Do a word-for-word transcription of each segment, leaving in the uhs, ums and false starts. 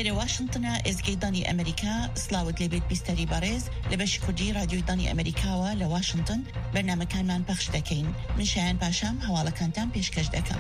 لێرە واشنگتنە ئێزگەی ئەمریکا سلااوت لێبێت بیستەری بەڕێز لە بەشی کوردی رادیۆی دانی ئەمریکاوە لە واشنگتن بەرنامەکانمان پەخش دەکەین. من شایان پاشام هەواڵەکانتان پێشکەش دەکەم.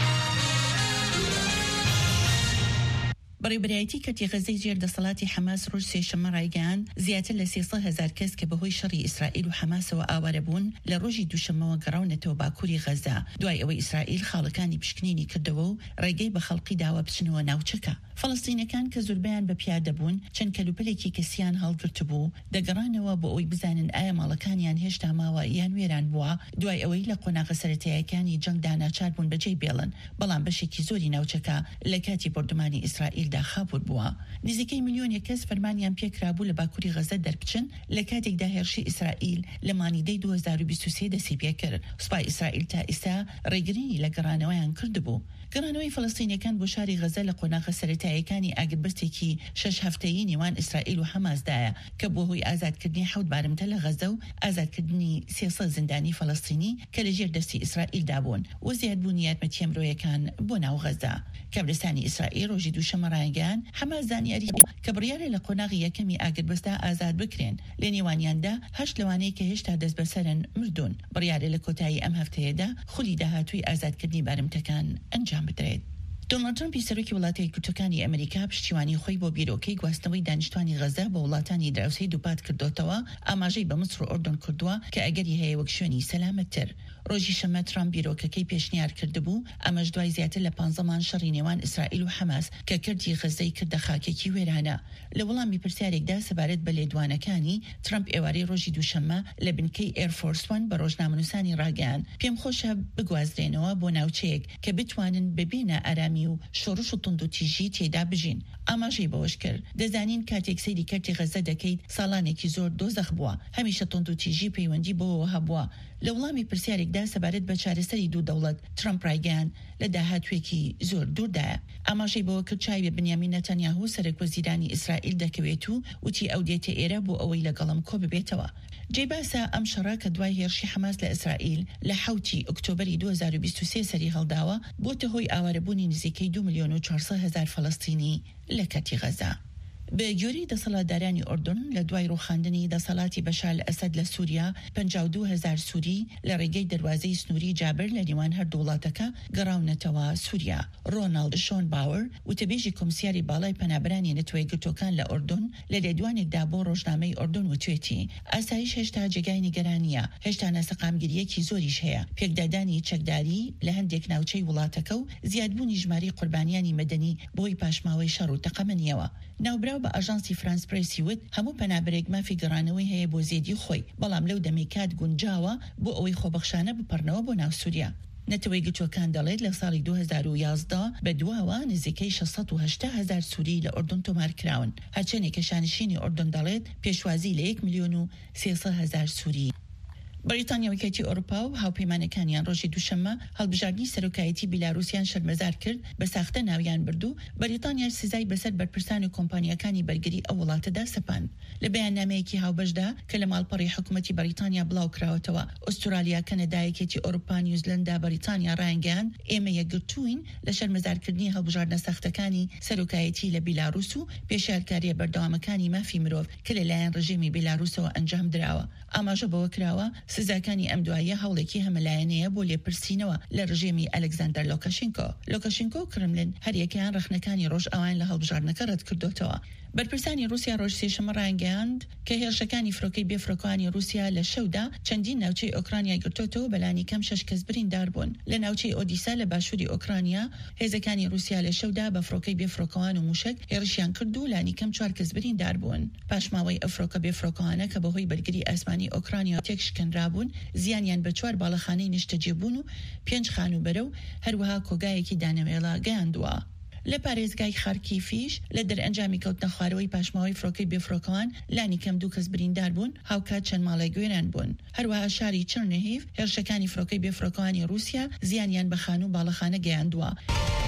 بەڕێوەبەرایەتی کەتی غەزەی جێر دەسەڵاتی حەماس ڕۆژ سێشەممە ڕایگەیاند زیاتر لە سێسەد هەزار کەس کە بەهۆی شەڕی ئیسرائیل و حەماسەوە ئاوارە بوون لە ڕۆژی دووشەممەوە گەڕاونەتەوە باکووری غەزا دوای ئەوەی ئیسرائیل خاڵەکانی پشکنینی کردەوە و ڕێگەی بە خەڵقی داوە بچنەوە ناوچەکە. فەڵەستینەکان کە زۆربیان بە پیادە بوون چەند کەلوپەلێکی کەسیان هەڵگرت بوو دەگەڕانەوە بۆ ئەوی بزانن ئایا ماڵەکانیان هێشتا ماوە یان وێران بووە دوای ئەوەی لە قۆناغە سەرەتاییەکانی جەنگدا ناچار بوون بەجێی بێڵن، بەڵام بەشێکی زۆری ناوچەکە لە کاتی بردومانی ئیسرائیلدا خاپور بووە. نزیکەی ملیۆنێک کەس فەرمانیان پێکرابوو لە باکووری غەزە دەربچن لە کاتێکدا هێرشی ئیسرائیل لە مانیدەی دوو هەزار و بیست و سێ دەسی پێکرد. سوپای ئیسرائیل تا ئێستا ڕێگرینی لە گەڕانەوەیان کردبوو. گەڕانەوەی فەڵەستینیەکان بۆ شاری غەزە لە قۆناغە سەرەتاییەکانی ئاگربەستێکی شەش هەفتەیی نێوان ئیسرائیل و حەماسدایە کە بۆ هۆی ئازادکردنی حەوت بارمتە لە غەزە و ئازادکردنی سێسەد زیندانی فەڵەستینی کە لە ژێر دەستی ئیسرائیلدا بوون و زیادبوونی یارمەتیە مرۆیەکان بۆ ناو غەزە. کابرستانی ئیسرائیل ڕۆژی دووشەممە ڕایگەیاند حەماس زانیاری کە بڕیارە لە قۆناغی یەکەمی ئاگربەستدا ئازاد بکرێن، لە نێوانیاندا هەشت لەوانەیە کە هێشتا دەست بەسەرن مردوون. بڕیارە لە کۆتایی ئەم هەفتەیەدا خولی داهاتووی ئازادکردنی بارمتەکان ئەنجام بدرێت. دۆناڵد ترامپی سەرۆکی وڵاتە یەکگرتووەکانی ئەمریکا پشتیوانی خۆی بۆ بیرۆکەی گواستنەوەی دانیشتوانی غەزە بە وڵاتانی دراوسەی دووپات کردوتەوە ئاماژەی بە مسر و ئۆردن کردووە کە ئەگەری هەیە وەک شوێنی سەلامەتتر. ڕۆژی شەمە ترامپ بیرۆکەکەی پێشنیار کردبوو، ئەمەش دوای زیاتر لە پانزە مانگ شەڕی نێوان ئیسرائیل و حەماس کە کردی غەزەی کردە خاکێکی وێرانە. لە وەڵامی پرسیارێکدا سەبارەت بە لێدوانەکانی ترامپ ئێوارەی ڕۆژی دووشەممە لە بنکەی ئێرفۆرس وان بە ڕۆژنامەنووسانی ڕاگەیاند پێم خۆشە بگوازرێنەوە بۆ ناوچەیەک کە بتوانن ببینە ئارامی و شۆڕش و تند و تیژی تێدا بژین. ئاماژەی بەوەش کرد دەزانین کاتێک سەیری کەرتی غەزە دەکەیت ساڵانێکی زۆر دۆزەخ بووە، هەمیشە تند و تیژی پەیوەندی بەوەوە هەبووە. لە وەڵامی پرسیارێکدا سەبارەت بە چارەسەری دوو دەوڵەت ترامپ ڕایگەیاند لە داهاتوێکی زۆر دووردایە. ئاماژەی بەوە کرد چای بە بنیامین نەتەنیاهوو سەرۆکوەزیرانی ئیسرائیل دەکەوێت و وتی ئەو دێتە ئێرە بۆ ئەوەی لەگەڵم کۆ ببێتەوە. جێ باسە ئەم شەڕە کە دوای هێرشی حەماس لە ئیسرائیل لە حوتی ئۆکتۆبەری دوو هەزار و بیست و سێ سەری هەڵداوە بۆتە هۆی ئاوارەبوونی نزیکەی دو ملیۆن و چوارسەد هەزار فەڵەستینی لە کاتی غەزە. بە گوێرەی دەسەڵاتدارانی ئوردن لە دوای ڕوخاندنی دەسەڵاتی بەشار ئەسەد لە سووریا پەنجا و دوو هەزار سووری لە ڕێگەی دەواازەی سنووری جابر لە نێوان هەردوو وڵاتەکە گەڕاونەتەوە سووریا. ڕۆناڵد شۆن باور وتەبێژی کۆمسیاری باڵای پەنابەرانی نەتۆی گرتوەکان لە ئوردن لە لێدوانێکدا بۆ ڕۆژنامەی ئوردن وتوێتی ئاسایش هێشتا جێگای نیگەرانیە، هێشتا ناسەقامگیریەکی زۆریش هەیە، پێکدادانی چەکداری لە هەندێک ناوچەی وڵاتەکە و زیادبوونی ژماری قوربانیانی مەدەنی بۆی پاشماوەی شەڕ و تەقەمەنیەوە. ناوبراو بە ئاژانسی فرانس پرێسی وت هەموو پەنابەرێک مافی گەڕانەوەی هەیە بۆ زێدی خۆی، بەڵام لەو دەمێکات گونجاوە بۆ ئەوەی خۆبەخشانە بپەڕنەوە بۆ ناو سووریا. نەتەوەی گرتوەکان دەڵێت لە ساڵی دوو هەزار و یازدە بە دواوە نزیکەی شەشسەد و هەشتا هەزار سووری لە ئوردن تۆمار کراون، هەرچەندێک کە شانشینی ئوردن دەڵێت پێشوازی لە یەک ملیۆن و سێسەد هەزار سووری. بەریتانیا و یەکێتی ئەوروپا و هاوپەیمانەکانیان ڕۆژی دووشەممە هەڵبژاردننی سەرۆکایەتی بیلاروسیان شەرمەزار کرد بە ساختە ناویان بردو. بەریتانیا سزای بەسەر بەرپرسان و کۆمپانیەکانی بەرگری ئەو وڵاتەدا سەپاند. لە بەیاننامەیەکی هاوبەشدا کە لە ماڵپەڕی حکوومەتی بەریتانیا بڵاو کراوەتەوە ئوسترالیا، کەنەدا، یەکێتی ئەوروپا، نیوزیلەندا، بەریتانیا ڕایگەیاند ئێمە یەکگرتووین لە شەرمەزارکردنی هەڵبژاردنە ساختەکانی سەرۆکایەتی لە بیلاروس و پێشیارکاریە بەردەوامەکانی مافی مرۆڤ کە لەلایەن ڕژیمی بیلاروسەوە ئەنجام درراوە. ئاماژە بەوە کراوە سزاکانی ئەم دوایە هەوڵێکی هەمەلایەنەیە بۆ لێپرسینەوە لە ڕژێمی ئەلێکزاندەر لۆکاشێنکۆ. لۆکاشێنکۆ و کرملن هەریەکەیان ڕخنەکانی ڕۆژ ئەوان لە هەڵبژاردنەکە ڕەت کردوتەوە. بەرپرسانی رووسیا ڕۆژ سێشەممە ڕایگەیاند کە هێرشەکانی فرۆکەی بێفرۆکەوانی رووسیا لە شەودا چەندین ناوچەی ئۆکرانیا گرتوتەوە بەلانی کەم شەش کەس بریندار بوون. لە ناوچەی ئۆدیسا لە باشووری ئۆکرانیا هێزەکانی رووسیا لە شەودا بە فڕۆکەی بێفرۆکەوان و موشک هێرشیان کرد و لانی کەم چوار کەس بریندار بوون. پاشماوەی ئەفرۆکە بێفرۆکەوانە کە بەهۆی بەرگری ئاسمانی ئۆکرانیا تێک شکەنرابوون زیانیان بە چوار باڵەخانەی نیشتەجێبوون و پێنج خانوبەرە و هەروەها کۆگایەکی دانەوێڵە گەیاندووە. لە پارێزگای خارکیفیش لە دەرئەنجامی کەوتنە خوارەوەی پاشماوەی فڕۆکەی بێفرۆکەوان لانی کەم دوو کەس بریندار بوون، هاوکات چەند ماڵی گوێران بوون. هەروەها شاری چرنهیف هێرشەکانی فڕۆکەی بێفرۆکەوانی رووسیا زیانیان بە خانوو باڵەخانە گەیاندووە.